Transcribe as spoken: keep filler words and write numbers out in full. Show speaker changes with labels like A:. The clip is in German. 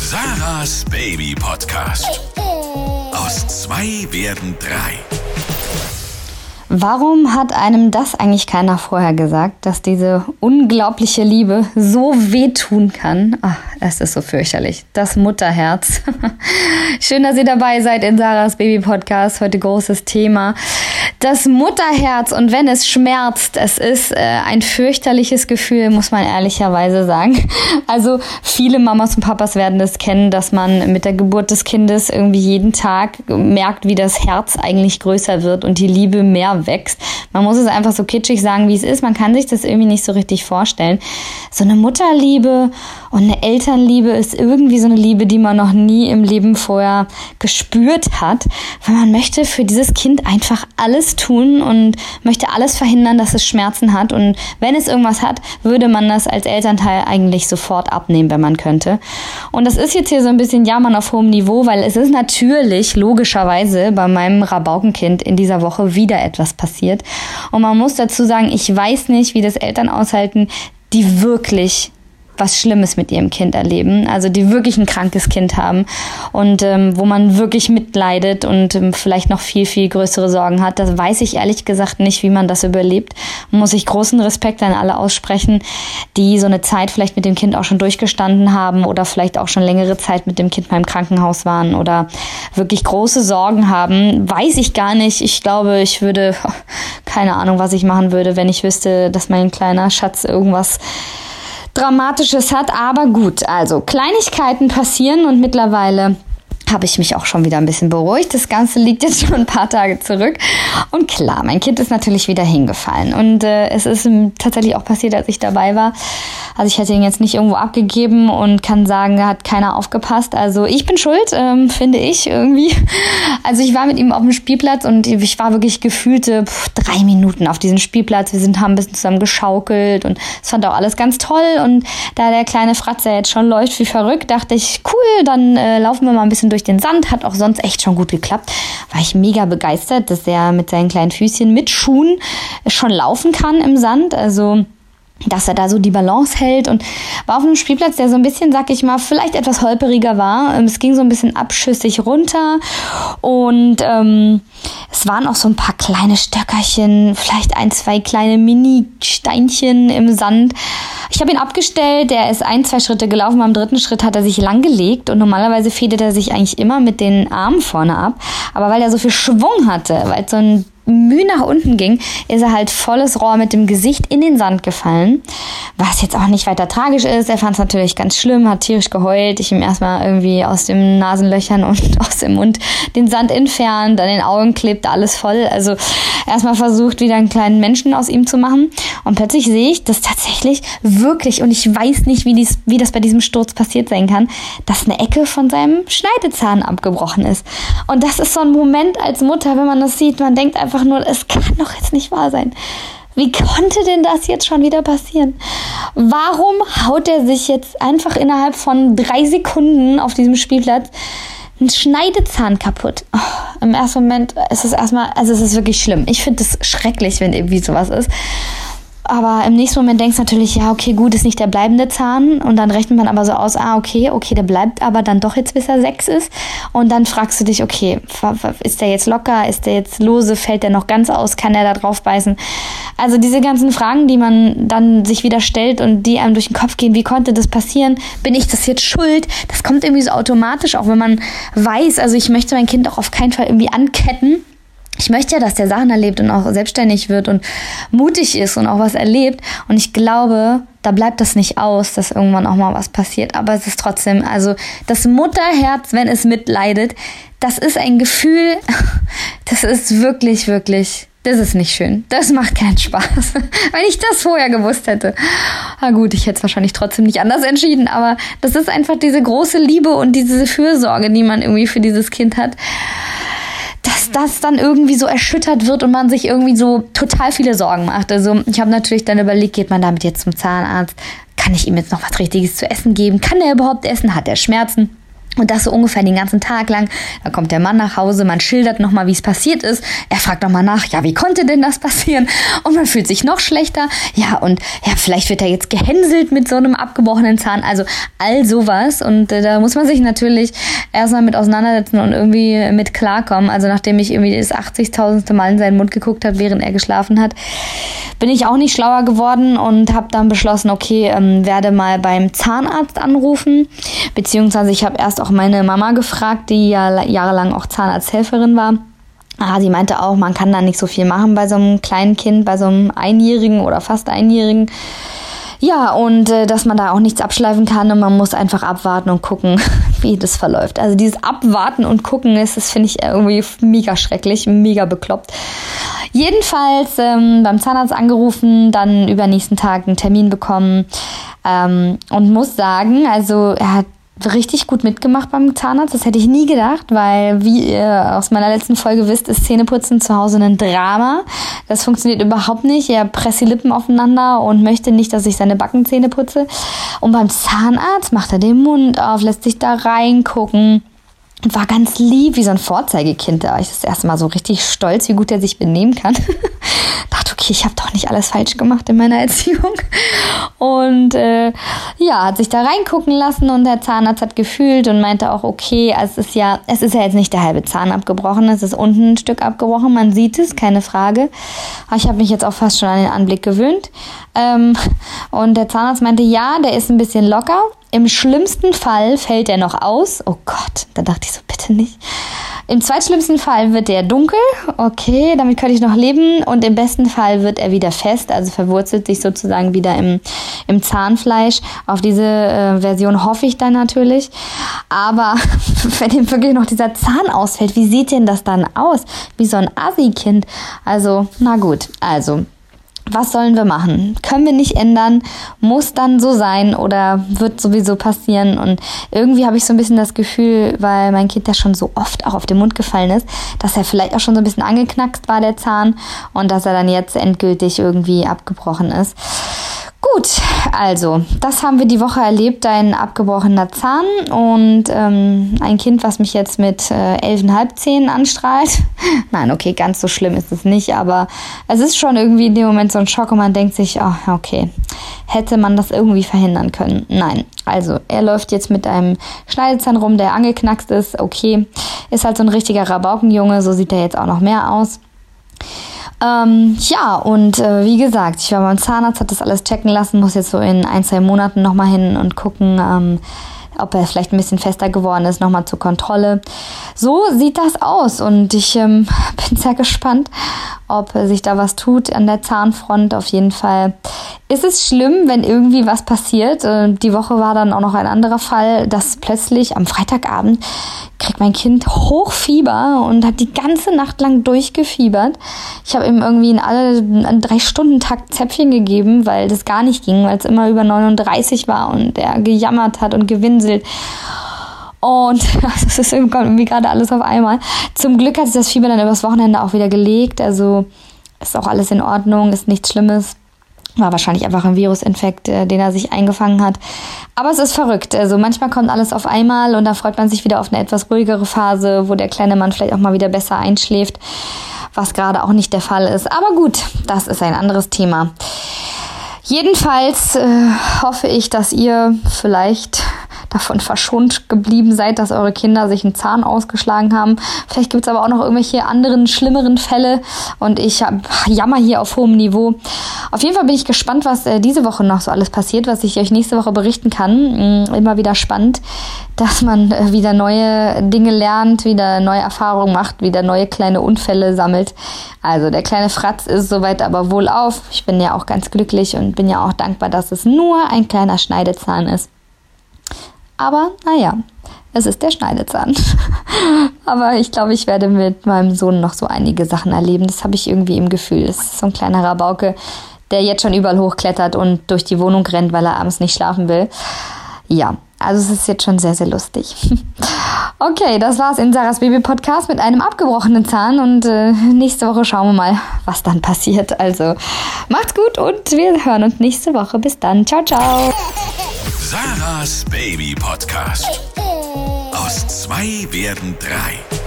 A: Sarahs Baby Podcast. Aus zwei werden drei.
B: Warum hat einem das eigentlich keiner vorher gesagt, dass diese unglaubliche Liebe so wehtun kann? Ach, es ist so fürchterlich. Das Mutterherz. Schön, dass ihr dabei seid in Sarahs Baby Podcast. Heute großes Thema. Das Mutterherz, und wenn es schmerzt, es ist äh, ein fürchterliches Gefühl, muss man ehrlicherweise sagen. Also viele Mamas und Papas werden das kennen, dass man mit der Geburt des Kindes irgendwie jeden Tag merkt, wie das Herz eigentlich größer wird und die Liebe mehr wächst. Man muss es einfach so kitschig sagen, wie es ist. Man kann sich das irgendwie nicht so richtig vorstellen. So eine Mutterliebe und eine Elternliebe ist irgendwie so eine Liebe, die man noch nie im Leben vorher gespürt hat, weil man möchte für dieses Kind einfach alles tun und möchte alles verhindern, dass es Schmerzen hat. Und wenn es irgendwas hat, würde man das als Elternteil eigentlich sofort abnehmen, wenn man könnte. Und das ist jetzt hier so ein bisschen Jammern auf hohem Niveau, weil es ist natürlich logischerweise bei meinem Rabaukenkind in dieser Woche wieder etwas passiert. Und man muss dazu sagen, ich weiß nicht, wie das Eltern aushalten, die wirklich was Schlimmes mit ihrem Kind erleben, also die wirklich ein krankes Kind haben und ähm, wo man wirklich mitleidet und ähm, vielleicht noch viel, viel größere Sorgen hat. Das weiß ich ehrlich gesagt nicht, wie man das überlebt. Muss ich großen Respekt an alle aussprechen, die so eine Zeit vielleicht mit dem Kind auch schon durchgestanden haben oder vielleicht auch schon längere Zeit mit dem Kind mal im Krankenhaus waren oder wirklich große Sorgen haben. Weiß ich gar nicht. Ich glaube, ich würde, keine Ahnung, was ich machen würde, wenn ich wüsste, dass mein kleiner Schatz irgendwas Dramatisches hat, aber gut, also Kleinigkeiten passieren und mittlerweile habe ich mich auch schon wieder ein bisschen beruhigt. Das Ganze liegt jetzt schon ein paar Tage zurück. Und klar, mein Kind ist natürlich wieder hingefallen. Und äh, es ist tatsächlich auch passiert, als ich dabei war. Also ich hätte ihn jetzt nicht irgendwo abgegeben und kann sagen, da hat keiner aufgepasst. Also ich bin schuld, ähm, finde ich irgendwie. Also ich war mit ihm auf dem Spielplatz und ich war wirklich gefühlte pff, drei Minuten auf diesem Spielplatz. Wir sind, haben ein bisschen zusammen geschaukelt und es fand auch alles ganz toll. Und da der kleine Fratze jetzt schon läuft wie verrückt, dachte ich, cool, dann äh, laufen wir mal ein bisschen durch den Sand. Hat auch sonst echt schon gut geklappt. War ich mega begeistert, dass er mit seinen kleinen Füßchen mit Schuhen schon laufen kann im Sand. Also dass er da so die Balance hält und war auf einem Spielplatz, der so ein bisschen, sag ich mal, vielleicht etwas holperiger war. Es ging so ein bisschen abschüssig runter und ähm, es waren auch so ein paar kleine Stöckerchen, vielleicht ein, zwei kleine Mini-Steinchen im Sand. Ich habe ihn abgestellt, der ist ein, zwei Schritte gelaufen, beim dritten Schritt hat er sich langgelegt und normalerweise fädelt er sich eigentlich immer mit den Armen vorne ab, aber weil er so viel Schwung hatte, weil es so ein Mühe nach unten ging, ist er halt volles Rohr mit dem Gesicht in den Sand gefallen, was jetzt auch nicht weiter tragisch ist. Er fand es natürlich ganz schlimm, hat tierisch geheult. Ich ihm erstmal irgendwie aus den Nasenlöchern und aus dem Mund den Sand entfernt, an den Augen klebt alles voll. Also erstmal versucht, wieder einen kleinen Menschen aus ihm zu machen. Und plötzlich sehe ich, dass tatsächlich wirklich, und ich weiß nicht, wie, dies, wie das bei diesem Sturz passiert sein kann, dass eine Ecke von seinem Schneidezahn abgebrochen ist. Und das ist so ein Moment als Mutter, wenn man das sieht, man denkt einfach nur, es kann doch jetzt nicht wahr sein. Wie konnte denn das jetzt schon wieder passieren? Warum haut er sich jetzt einfach innerhalb von drei Sekunden auf diesem Spielplatz einen Schneidezahn kaputt? Oh, im ersten Moment ist es erstmal, also es ist wirklich schlimm. Ich finde es schrecklich, wenn irgendwie sowas ist. Aber im nächsten Moment denkst du natürlich, ja, okay, gut, ist nicht der bleibende Zahn. Und dann rechnet man aber so aus, ah, okay, okay, der bleibt aber dann doch jetzt, bis er sechs ist. Und dann fragst du dich, okay, ist der jetzt locker, ist der jetzt lose, fällt der noch ganz aus, kann der da drauf beißen? Also diese ganzen Fragen, die man dann sich wieder stellt und die einem durch den Kopf gehen, wie konnte das passieren? Bin ich das jetzt schuld? Das kommt irgendwie so automatisch, auch wenn man weiß, also ich möchte mein Kind auch auf keinen Fall irgendwie anketten. Ich möchte ja, dass der Sachen erlebt und auch selbstständig wird und mutig ist und auch was erlebt. Und ich glaube, da bleibt das nicht aus, dass irgendwann auch mal was passiert. Aber es ist trotzdem, also das Mutterherz, wenn es mitleidet, das ist ein Gefühl, das ist wirklich, wirklich, das ist nicht schön. Das macht keinen Spaß. Wenn ich das vorher gewusst hätte. Na gut, ich hätte es wahrscheinlich trotzdem nicht anders entschieden. Aber das ist einfach diese große Liebe und diese Fürsorge, die man irgendwie für dieses Kind hat, dass das dann irgendwie so erschüttert wird und man sich irgendwie so total viele Sorgen macht. Also ich habe natürlich dann überlegt, geht man damit jetzt zum Zahnarzt? Kann ich ihm jetzt noch was Richtiges zu essen geben? Kann er überhaupt essen? Hat er Schmerzen? Und das so ungefähr den ganzen Tag lang. Dann kommt der Mann nach Hause, man schildert nochmal, wie es passiert ist. Er fragt nochmal nach, ja, wie konnte denn das passieren? Und man fühlt sich noch schlechter. Ja, und ja, vielleicht wird er jetzt gehänselt mit so einem abgebrochenen Zahn. Also all sowas. Und äh, da muss man sich natürlich erstmal mit auseinandersetzen und irgendwie mit klarkommen. Also nachdem ich irgendwie das achtzigtausendste Mal in seinen Mund geguckt habe, während er geschlafen hat, bin ich auch nicht schlauer geworden und habe dann beschlossen, okay, ähm, werde mal beim Zahnarzt anrufen. Beziehungsweise ich habe erst auch meine Mama gefragt, die ja jahrelang auch Zahnarzthelferin war. Ah, sie meinte auch, man kann da nicht so viel machen bei so einem kleinen Kind, bei so einem Einjährigen oder fast Einjährigen. Ja, und äh, dass man da auch nichts abschleifen kann und man muss einfach abwarten und gucken, wie das verläuft. Also dieses Abwarten und Gucken ist, das finde ich irgendwie mega schrecklich, mega bekloppt. Jedenfalls ähm, beim Zahnarzt angerufen, dann über den nächsten Tag einen Termin bekommen ähm, und muss sagen, also er hat richtig gut mitgemacht beim Zahnarzt. Das hätte ich nie gedacht, weil, wie ihr aus meiner letzten Folge wisst, ist Zähneputzen zu Hause ein Drama. Das funktioniert überhaupt nicht. Er presst die Lippen aufeinander und möchte nicht, dass ich seine Backenzähne putze. Und beim Zahnarzt macht er den Mund auf, lässt sich da reingucken und war ganz lieb, wie so ein Vorzeigekind. Da war ich das erste Mal so richtig stolz, wie gut er sich benehmen kann. Dachte, okay, ich habe doch nicht alles falsch gemacht in meiner Erziehung. Und äh, ja, hat sich da reingucken lassen und der Zahnarzt hat gefühlt und meinte auch, okay, es ist ja, es ist ja jetzt nicht der halbe Zahn abgebrochen, es ist unten ein Stück abgebrochen, man sieht es, keine Frage. Aber ich habe mich jetzt auch fast schon an den Anblick gewöhnt. Ähm, und der Zahnarzt meinte, ja, der ist ein bisschen locker. Im schlimmsten Fall fällt er noch aus. Oh Gott, da dachte ich so, bitte nicht. Im zweitschlimmsten Fall wird er dunkel. Okay, damit könnte ich noch leben. Und im besten Fall wird er wieder fest, also verwurzelt sich sozusagen wieder im, im Zahnfleisch. Auf diese äh, Version hoffe ich dann natürlich. Aber wenn ihm wirklich noch dieser Zahn ausfällt, wie sieht denn das dann aus? Wie so ein Assi-Kind. Also, na gut, also... Was sollen wir machen? Können wir nicht ändern? Muss dann so sein oder wird sowieso passieren? Und irgendwie habe ich so ein bisschen das Gefühl, weil mein Kind ja schon so oft auch auf den Mund gefallen ist, dass er vielleicht auch schon so ein bisschen angeknackst war, der Zahn, und dass er dann jetzt endgültig irgendwie abgebrochen ist. Gut, also, das haben wir die Woche erlebt, ein abgebrochener Zahn und ähm, ein Kind, was mich jetzt mit äh, elfeinhalb Zähnen anstrahlt. Nein, okay, ganz so schlimm ist es nicht, aber es ist schon irgendwie in dem Moment so ein Schock und man denkt sich, oh, okay, hätte man das irgendwie verhindern können? Nein, also, er läuft jetzt mit einem Schneidezahn rum, der angeknackst ist, okay, ist halt so ein richtiger Rabaukenjunge, so sieht er jetzt auch noch mehr aus. Ähm, ja, und äh, wie gesagt, ich war beim Zahnarzt, hat das alles checken lassen, muss jetzt so in ein, zwei Monaten nochmal hin und gucken, ähm, ob er vielleicht ein bisschen fester geworden ist, nochmal zur Kontrolle. So sieht das aus und ich ähm, bin sehr gespannt, ob sich da was tut an der Zahnfront. Auf jeden Fall ist es schlimm, wenn irgendwie was passiert. Äh, die Woche war dann auch noch ein anderer Fall, dass plötzlich am Freitagabend kriegt mein Kind Hochfieber und hat die ganze Nacht lang durchgefiebert. Ich habe ihm irgendwie in alle in drei Stunden Takt Zäpfchen gegeben, weil das gar nicht ging, weil es immer über neununddreißig war und er gejammert hat und gewinselt. Und das ist irgendwie gerade alles auf einmal. Zum Glück hat sich das Fieber dann übers Wochenende auch wieder gelegt. Also ist auch alles in Ordnung, ist nichts Schlimmes. War wahrscheinlich einfach ein Virusinfekt, äh, den er sich eingefangen hat. Aber es ist verrückt. Also manchmal kommt alles auf einmal und da freut man sich wieder auf eine etwas ruhigere Phase, wo der kleine Mann vielleicht auch mal wieder besser einschläft, was gerade auch nicht der Fall ist. Aber gut, das ist ein anderes Thema. Jedenfalls äh, hoffe ich, dass ihr vielleicht davon verschont geblieben seid, dass eure Kinder sich einen Zahn ausgeschlagen haben. Vielleicht gibt es aber auch noch irgendwelche anderen, schlimmeren Fälle und ich hab, jammer hier auf hohem Niveau. Auf jeden Fall bin ich gespannt, was äh, diese Woche noch so alles passiert, was ich euch nächste Woche berichten kann. Mhm, immer wieder spannend, dass man äh, wieder neue Dinge lernt, wieder neue Erfahrungen macht, wieder neue kleine Unfälle sammelt. Also der kleine Fratz ist soweit aber wohlauf. Ich bin ja auch ganz glücklich und bin ja auch dankbar, dass es nur ein kleiner Schneidezahn ist. Aber naja, es ist der Schneidezahn. Aber ich glaube, ich werde mit meinem Sohn noch so einige Sachen erleben. Das habe ich irgendwie im Gefühl. Es ist so ein kleiner Rabauke, der jetzt schon überall hochklettert und durch die Wohnung rennt, weil er abends nicht schlafen will. Ja, also es ist jetzt schon sehr, sehr lustig. Okay, das war's in Sarahs Baby-Podcast mit einem abgebrochenen Zahn und äh, nächste Woche schauen wir mal, was dann passiert. Also macht's gut und wir hören uns nächste Woche. Bis dann. Ciao, ciao.
A: Sarahs Baby Podcast. Aus zwei werden drei.